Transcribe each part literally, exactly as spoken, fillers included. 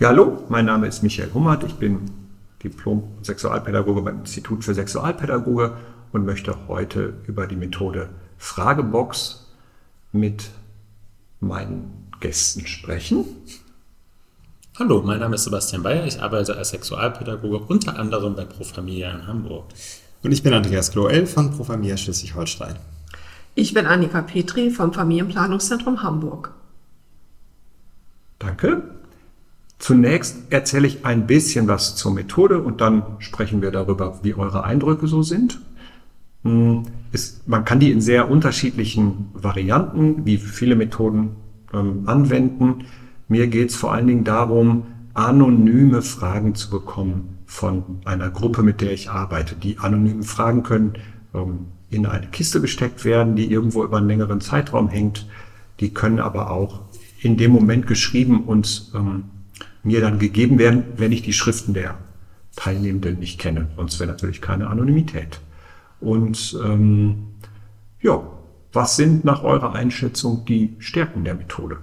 Ja, hallo, mein Name ist Michael Hummert, ich bin Diplom-Sexualpädagoge beim Institut für Sexualpädagoge und möchte heute über die Methode Fragebox mit meinen Gästen sprechen. Hallo, mein Name ist Sebastian Bayer, ich arbeite als Sexualpädagoge unter anderem bei Pro Familia in Hamburg. Und ich bin Andreas Gloel von Pro Familia Schleswig-Holstein. Ich bin Annika Petri vom Familienplanungszentrum Hamburg. Danke. Zunächst erzähle ich ein bisschen was zur Methode und dann sprechen wir darüber, wie eure Eindrücke so sind. Ist, man kann die in sehr unterschiedlichen Varianten, wie viele Methoden, ähm, anwenden. Mir geht es vor allen Dingen darum, anonyme Fragen zu bekommen von einer Gruppe, mit der ich arbeite. Die anonymen Fragen können ähm, in eine Kiste gesteckt werden, die irgendwo über einen längeren Zeitraum hängt. Die können aber auch in dem Moment geschrieben und ähm, mir dann gegeben werden, wenn ich die Schriften der Teilnehmenden nicht kenne. Sonst wäre natürlich keine Anonymität. Und ähm, ja, was sind nach eurer Einschätzung die Stärken der Methode?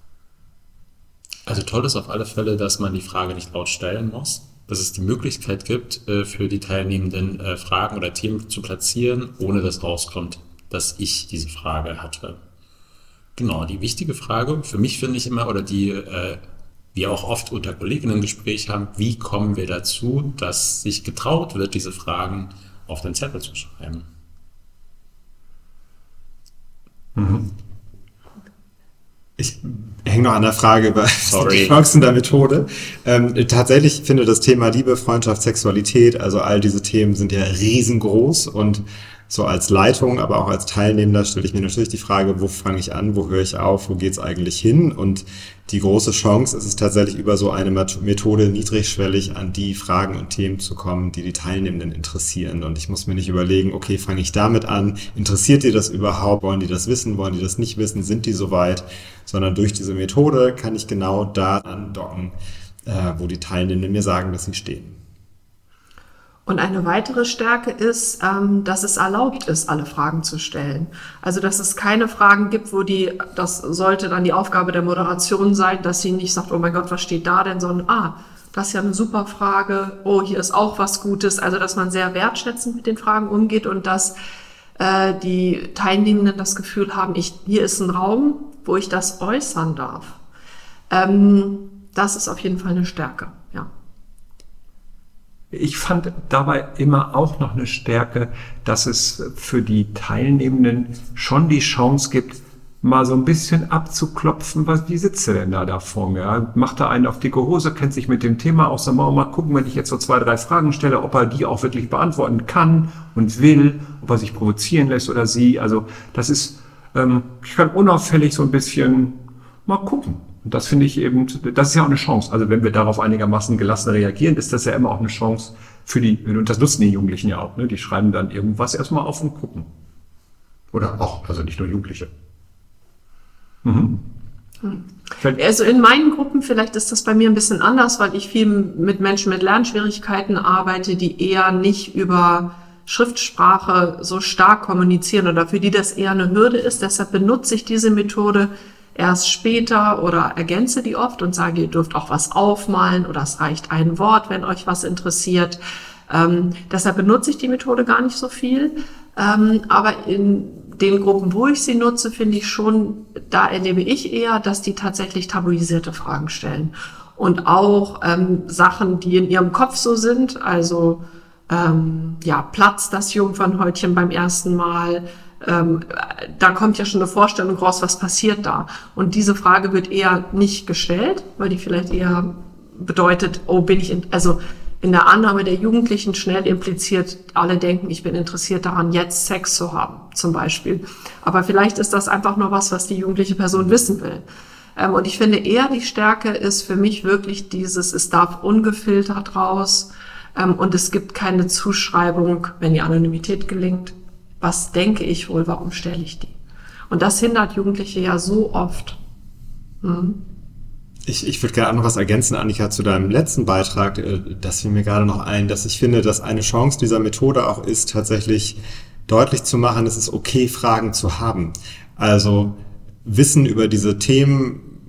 Also toll ist auf alle Fälle, dass man die Frage nicht laut stellen muss, dass es die Möglichkeit gibt, für die Teilnehmenden Fragen oder Themen zu platzieren, ohne dass rauskommt, dass ich diese Frage hatte. Genau, die wichtige Frage für mich finde ich immer, oder die äh, wir auch oft unter Kolleginnen im Gespräch haben, wie kommen wir dazu, dass sich getraut wird, diese Fragen auf den Zettel zu schreiben. Mhm. Ich hänge noch an der Frage über Sorry. die Chancen der Methode. Ähm, tatsächlich finde das Thema Liebe, Freundschaft, Sexualität, also all diese Themen sind ja riesengroß und so als Leitung, aber auch als Teilnehmender stelle ich mir natürlich die Frage, wo fange ich an, wo höre ich auf, wo geht es eigentlich hin? Und die große Chance ist es tatsächlich, über so eine Methode niedrigschwellig an die Fragen und Themen zu kommen, die die Teilnehmenden interessieren. Und ich muss mir nicht überlegen, okay, fange ich damit an? Interessiert die das überhaupt? Wollen die das wissen? Wollen die das nicht wissen? Sind die soweit? Sondern durch diese Methode kann ich genau da andocken, äh, wo die Teilnehmenden mir sagen, dass sie stehen. Und eine weitere Stärke ist, ähm, dass es erlaubt ist, alle Fragen zu stellen. Also, dass es keine Fragen gibt, wo die, das sollte dann die Aufgabe der Moderation sein, dass sie nicht sagt, oh mein Gott, was steht da denn, sondern, ah, das ist ja eine super Frage, oh, hier ist auch was Gutes. Also, dass man sehr wertschätzend mit den Fragen umgeht und dass äh, die Teilnehmenden das Gefühl haben, ich, hier ist ein Raum, wo ich das äußern darf. Ähm, das ist auf jeden Fall eine Stärke, ja. Ich fand dabei immer auch noch eine Stärke, dass es für die Teilnehmenden schon die Chance gibt, mal so ein bisschen abzuklopfen, was, wie sitzt der denn da, da vor mir? Ja? Macht er einen auf dicke Hose, kennt sich mit dem Thema aus, dann mal gucken, wenn ich jetzt so zwei, drei Fragen stelle, ob er die auch wirklich beantworten kann und will, ob er sich provozieren lässt oder sie. Also das ist, ähm, ich kann unauffällig so ein bisschen mal gucken. Und das finde ich eben, das ist ja auch eine Chance. Also wenn wir darauf einigermaßen gelassen reagieren, ist das ja immer auch eine Chance für die, und das nutzen die Jugendlichen ja auch, ne? Die schreiben dann irgendwas erstmal auf und gucken. Oder auch, also nicht nur Jugendliche. Mhm. Also in meinen Gruppen, vielleicht ist das bei mir ein bisschen anders, weil ich viel mit Menschen mit Lernschwierigkeiten arbeite, die eher nicht über Schriftsprache so stark kommunizieren oder für die das eher eine Hürde ist. Deshalb benutze ich diese Methode erst später oder ergänze die oft und sage, ihr dürft auch was aufmalen oder es reicht ein Wort, wenn euch was interessiert. Ähm, deshalb benutze ich die Methode gar nicht so viel. Ähm, aber in den Gruppen, wo ich sie nutze, finde ich schon, da erlebe ich eher, dass die tatsächlich tabuisierte Fragen stellen. Und auch ähm, Sachen, die in ihrem Kopf so sind, also ähm, ja, platzt das Jungfernhäutchen beim ersten Mal, Ähm, da kommt ja schon eine Vorstellung raus, was passiert da. Und diese Frage wird eher nicht gestellt, weil die vielleicht eher bedeutet, oh, bin ich, in, also in der Annahme der Jugendlichen schnell impliziert, alle denken, ich bin interessiert daran, jetzt Sex zu haben, zum Beispiel. Aber vielleicht ist das einfach nur was, was die jugendliche Person wissen will. Ähm, und ich finde eher, die Stärke ist für mich wirklich dieses, es darf ungefiltert raus, ähm, und es gibt keine Zuschreibung, wenn die Anonymität gelingt. Was denke ich wohl, warum stelle ich die? Und das hindert Jugendliche ja so oft. Hm. Ich, ich würde gerne noch was ergänzen, Annika, zu deinem letzten Beitrag. Das fiel mir gerade noch ein, dass ich finde, dass eine Chance dieser Methode auch ist, tatsächlich deutlich zu machen, es ist okay, Fragen zu haben. Also Wissen über diese Themen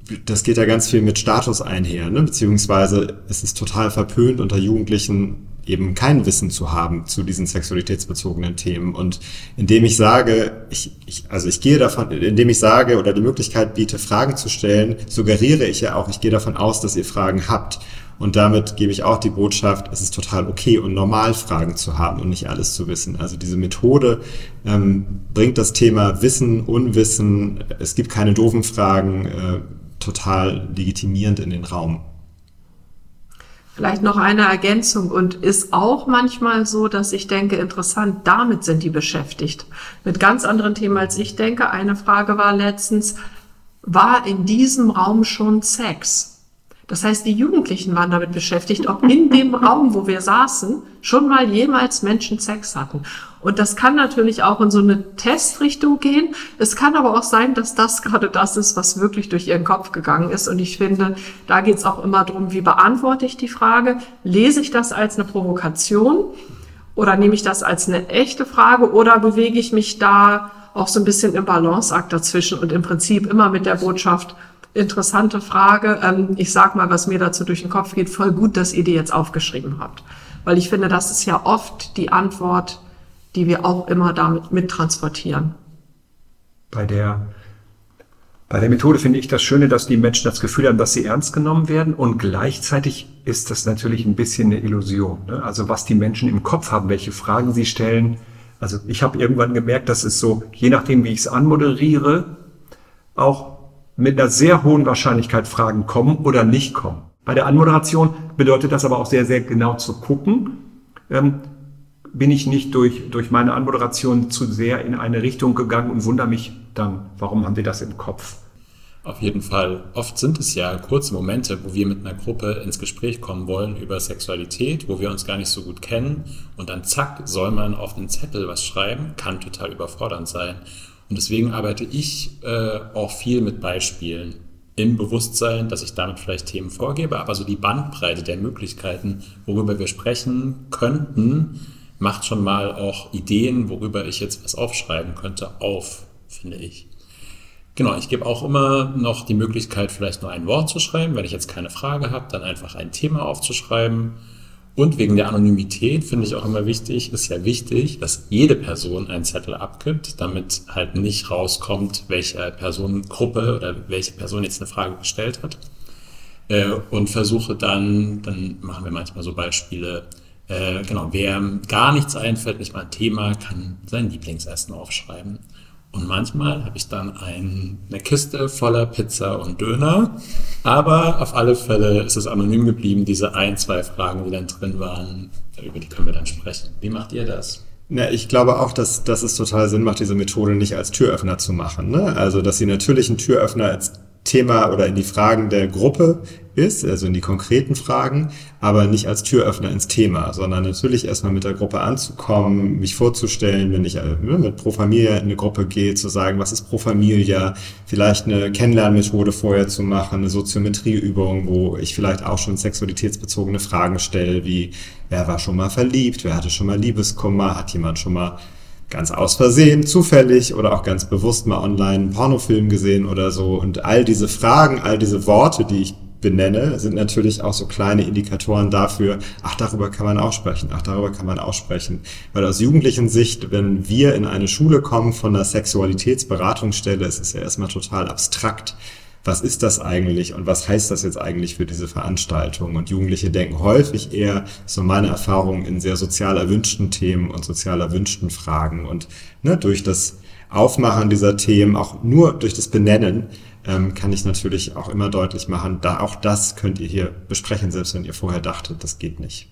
das geht ja ganz viel mit Status einher, ne? Beziehungsweise es ist total verpönt, unter Jugendlichen eben kein Wissen zu haben zu diesen sexualitätsbezogenen Themen. Und indem ich sage, ich, ich, also ich gehe davon, indem ich sage oder die Möglichkeit biete, Fragen zu stellen, suggeriere ich ja auch, ich gehe davon aus, dass ihr Fragen habt. Und damit gebe ich auch die Botschaft, es ist total okay und normal, Fragen zu haben und nicht alles zu wissen. Also diese Methode ähm, bringt das Thema Wissen, Unwissen, es gibt keine doofen Fragen, äh, total legitimierend in den Raum. Vielleicht noch eine Ergänzung und ist auch manchmal so, dass ich denke, interessant, damit sind die beschäftigt. Mit ganz anderen Themen als ich denke. Eine Frage war letztens, war in diesem Raum schon Sex? Das heißt, die Jugendlichen waren damit beschäftigt, ob in dem Raum, wo wir saßen, schon mal jemals Menschen Sex hatten. Und das kann natürlich auch in so eine Testrichtung gehen. Es kann aber auch sein, dass das gerade das ist, was wirklich durch ihren Kopf gegangen ist. Und ich finde, da geht es auch immer darum, wie beantworte ich die Frage? Lese ich das als eine Provokation oder nehme ich das als eine echte Frage oder bewege ich mich da auch so ein bisschen im Balanceakt dazwischen und im Prinzip immer mit der Botschaft, interessante Frage. Ähm, ich sag mal, was mir dazu durch den Kopf geht, voll gut, dass ihr die jetzt aufgeschrieben habt. Weil ich finde, das ist ja oft die Antwort, die wir auch immer damit mittransportieren. Bei der, bei der Methode finde ich das Schöne, dass die Menschen das Gefühl haben, dass sie ernst genommen werden und gleichzeitig ist das natürlich ein bisschen eine Illusion. Ne? Also was die Menschen im Kopf haben, welche Fragen sie stellen. Also ich habe irgendwann gemerkt, dass es so, je nachdem wie ich es anmoderiere, auch mit einer sehr hohen Wahrscheinlichkeit Fragen kommen oder nicht kommen. Bei der Anmoderation bedeutet das aber auch sehr, sehr genau zu gucken. Ähm, bin ich nicht durch, durch meine Anmoderation zu sehr in eine Richtung gegangen und wundere mich dann, warum haben die das im Kopf? Auf jeden Fall. Oft sind es ja kurze Momente, wo wir mit einer Gruppe ins Gespräch kommen wollen über Sexualität, wo wir uns gar nicht so gut kennen und dann zack, soll man auf den Zettel was schreiben, kann total überfordernd sein. Und deswegen arbeite ich äh, auch viel mit Beispielen im Bewusstsein, dass ich damit vielleicht Themen vorgebe, aber so die Bandbreite der Möglichkeiten, worüber wir sprechen könnten, macht schon mal auch Ideen, worüber ich jetzt was aufschreiben könnte, auf, finde ich. Genau, ich gebe auch immer noch die Möglichkeit, vielleicht nur ein Wort zu schreiben, wenn ich jetzt keine Frage habe, dann einfach ein Thema aufzuschreiben. Und wegen der Anonymität finde ich auch immer wichtig, ist ja wichtig, dass jede Person einen Zettel abgibt, damit halt nicht rauskommt, welche Personengruppe oder welche Person jetzt eine Frage gestellt hat. Äh, und versuche dann, dann machen wir manchmal so Beispiele, äh, genau, wer gar nichts einfällt, nicht mal ein Thema, kann sein Lieblingsessen aufschreiben. Und manchmal habe ich dann ein, eine Kiste voller Pizza und Döner. Aber auf alle Fälle ist es anonym geblieben, diese ein, zwei Fragen, die dann drin waren, über die können wir dann sprechen. Wie macht ihr das? Na, ich glaube auch, dass, dass es total Sinn macht, diese Methode nicht als Türöffner zu machen. Ne? Also, dass sie natürlich ein Türöffner als Thema oder in die Fragen der Gruppe ist, also in die konkreten Fragen, aber nicht als Türöffner ins Thema, sondern natürlich erstmal mit der Gruppe anzukommen, mich vorzustellen, wenn ich mit Pro Familia in eine Gruppe gehe, zu sagen, was ist Pro Familia, vielleicht eine Kennenlernmethode vorher zu machen, eine Soziometrieübung, wo ich vielleicht auch schon sexualitätsbezogene Fragen stelle, wie wer war schon mal verliebt, wer hatte schon mal Liebeskummer, hat jemand schon mal ganz aus Versehen, zufällig oder auch ganz bewusst mal online einen Pornofilm gesehen oder so. Und all diese Fragen, all diese Worte, die ich benenne, sind natürlich auch so kleine Indikatoren dafür, ach, darüber kann man auch sprechen, ach, darüber kann man auch sprechen. Weil aus jugendlichen Sicht, wenn wir in eine Schule kommen von einer Sexualitätsberatungsstelle, ist es ja erstmal total abstrakt. Was ist das eigentlich und was heißt das jetzt eigentlich für diese Veranstaltung? Und Jugendliche denken häufig eher, so meine Erfahrung, in sehr sozial erwünschten Themen und sozial erwünschten Fragen. Und ne, durch das Aufmachen dieser Themen, auch nur durch das Benennen, ähm, kann ich natürlich auch immer deutlich machen, da auch das könnt ihr hier besprechen, selbst wenn ihr vorher dachtet, das geht nicht.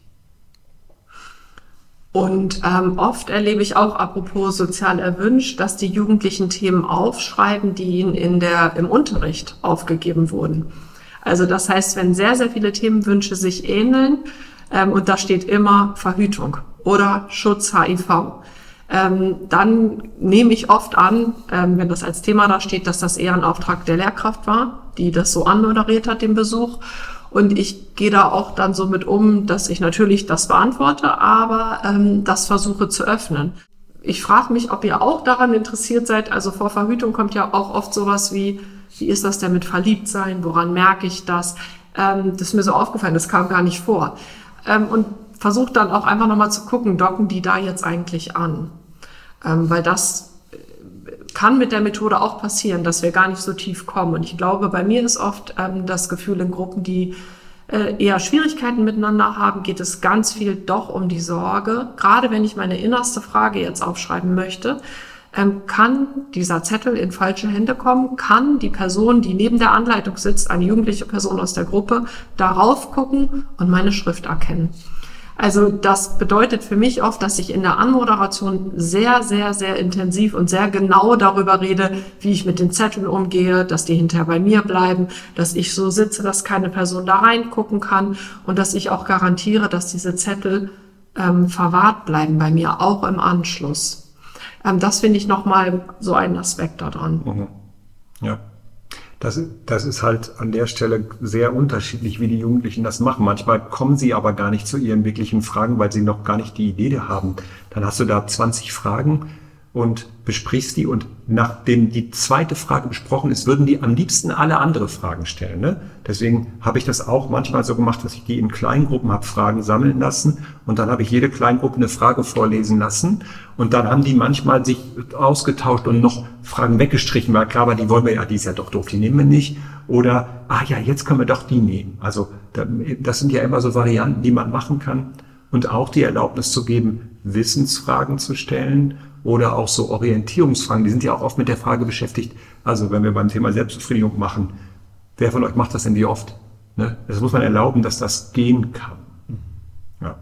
Und ähm, oft erlebe ich auch, apropos sozial erwünscht, dass die Jugendlichen Themen aufschreiben, die ihnen in der, im Unterricht aufgegeben wurden. Also das heißt, wenn sehr, sehr viele Themenwünsche sich ähneln, ähm, und da steht immer Verhütung oder Schutz H I V, ähm, dann nehme ich oft an, ähm, wenn das als Thema da steht, dass das eher ein Auftrag der Lehrkraft war, die das so anmoderiert hat, den Besuch. Und ich gehe da auch dann so mit um, dass ich natürlich das beantworte, aber ähm, das versuche zu öffnen. Ich frage mich, ob ihr auch daran interessiert seid. Also vor Verhütung kommt ja auch oft sowas wie wie ist das denn mit Verliebtsein, woran merke ich das? Ähm, das ist mir so aufgefallen, das kam gar nicht vor. Ähm, und versuche dann auch einfach nochmal zu gucken, docken die da jetzt eigentlich an? Ähm, weil das kann mit der Methode auch passieren, dass wir gar nicht so tief kommen. Und ich glaube, bei mir ist oft ähm, das Gefühl in Gruppen, die äh, eher Schwierigkeiten miteinander haben, geht es ganz viel doch um die Sorge. Gerade wenn ich meine innerste Frage jetzt aufschreiben möchte, ähm, kann dieser Zettel in falsche Hände kommen? Kann die Person, die neben der Anleitung sitzt, eine jugendliche Person aus der Gruppe, darauf gucken und meine Schrift erkennen? Also das bedeutet für mich oft, dass ich in der Anmoderation sehr, sehr, sehr intensiv und sehr genau darüber rede, wie ich mit den Zetteln umgehe, dass die hinterher bei mir bleiben, dass ich so sitze, dass keine Person da reingucken kann und dass ich auch garantiere, dass diese Zettel ähm, verwahrt bleiben bei mir, auch im Anschluss. Ähm, das finde ich nochmal so einen Aspekt daran. Mhm. Ja. Das, das ist halt an der Stelle sehr unterschiedlich, wie die Jugendlichen das machen. Manchmal kommen sie aber gar nicht zu ihren wirklichen Fragen, weil sie noch gar nicht die Idee haben. Dann hast du da zwanzig Fragen und besprichst die und nachdem die zweite Frage besprochen ist, würden die am liebsten alle andere Fragen stellen. Ne? Deswegen habe ich das auch manchmal so gemacht, dass ich die in Kleingruppen habe Fragen sammeln lassen und dann habe ich jede Kleingruppe eine Frage vorlesen lassen und dann haben die manchmal sich ausgetauscht und noch Fragen weggestrichen, weil klar war, die wollen wir ja, die ist ja doch doof, die nehmen wir nicht. Oder, ah ja, jetzt können wir doch die nehmen. Also das sind ja immer so Varianten, die man machen kann und auch die Erlaubnis zu geben, Wissensfragen zu stellen oder auch so Orientierungsfragen, die sind ja auch oft mit der Frage beschäftigt, also wenn wir beim Thema Selbstbefriedigung machen, wer von euch macht das denn wie oft? Ne? Das muss man erlauben, dass das gehen kann. Ja.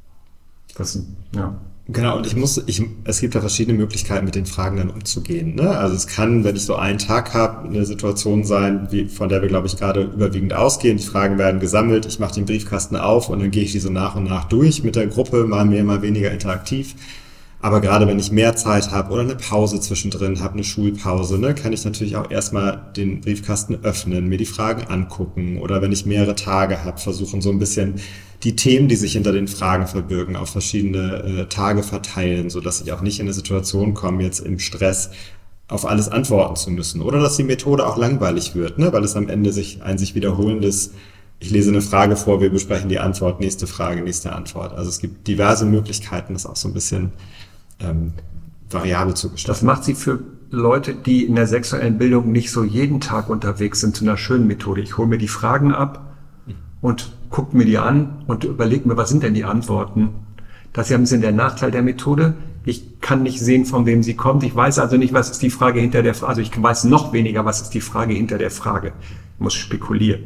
Das, ja. Genau, und ich muss, ich, es gibt ja verschiedene Möglichkeiten, mit den Fragen dann umzugehen. Ne? Also es kann, wenn ich so einen Tag habe, eine Situation sein, wie, von der wir, glaube ich, gerade überwiegend ausgehen. Die Fragen werden gesammelt, ich mache den Briefkasten auf und dann gehe ich die so nach und nach durch mit der Gruppe, mal mehr, mal weniger interaktiv. Aber gerade wenn ich mehr Zeit habe oder eine Pause zwischendrin habe, eine Schulpause, ne, kann ich natürlich auch erstmal den Briefkasten öffnen, mir die Fragen angucken oder wenn ich mehrere Tage habe, versuchen so ein bisschen die Themen, die sich hinter den Fragen verbirgen, auf verschiedene äh, Tage verteilen, so dass ich auch nicht in eine Situation komme, jetzt im Stress auf alles antworten zu müssen oder dass die Methode auch langweilig wird, ne, weil es am Ende sich ein sich wiederholendes, ich lese eine Frage vor, wir besprechen die Antwort, nächste Frage, nächste Antwort. Also es gibt diverse Möglichkeiten, das auch so ein bisschen ähm, variabel zu gestalten. Das macht sie für Leute, die in der sexuellen Bildung nicht so jeden Tag unterwegs sind, zu einer schönen Methode. Ich hole mir die Fragen ab und gucke mir die an und überlege mir, was sind denn die Antworten. Das ist ja ein bisschen der Nachteil der Methode. Ich kann nicht sehen, von wem sie kommt. Ich weiß also nicht, was ist die Frage hinter der Frage. Also ich weiß noch weniger, was ist die Frage hinter der Frage. Ich muss spekulieren.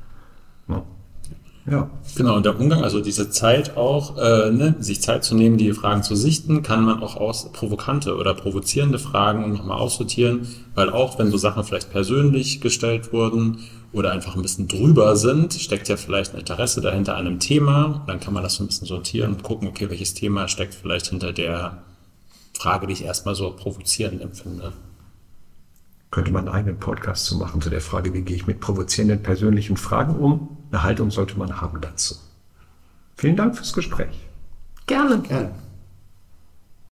Ja. Ja. Genau, und der Umgang, also diese Zeit auch, äh, ne, sich Zeit zu nehmen, die Fragen zu sichten, kann man auch aus provokante oder provozierende Fragen nochmal aussortieren, weil auch wenn so Sachen vielleicht persönlich gestellt wurden oder einfach ein bisschen drüber sind, steckt ja vielleicht ein Interesse dahinter an einem Thema, dann kann man das so ein bisschen sortieren und gucken, okay, welches Thema steckt vielleicht hinter der Frage, die ich erstmal so provozierend empfinde. Könnte man einen eigenen Podcast zu machen zu der Frage, wie gehe ich mit provozierenden persönlichen Fragen um? Eine Haltung sollte man haben dazu. Vielen Dank fürs Gespräch. Gerne. Gerne.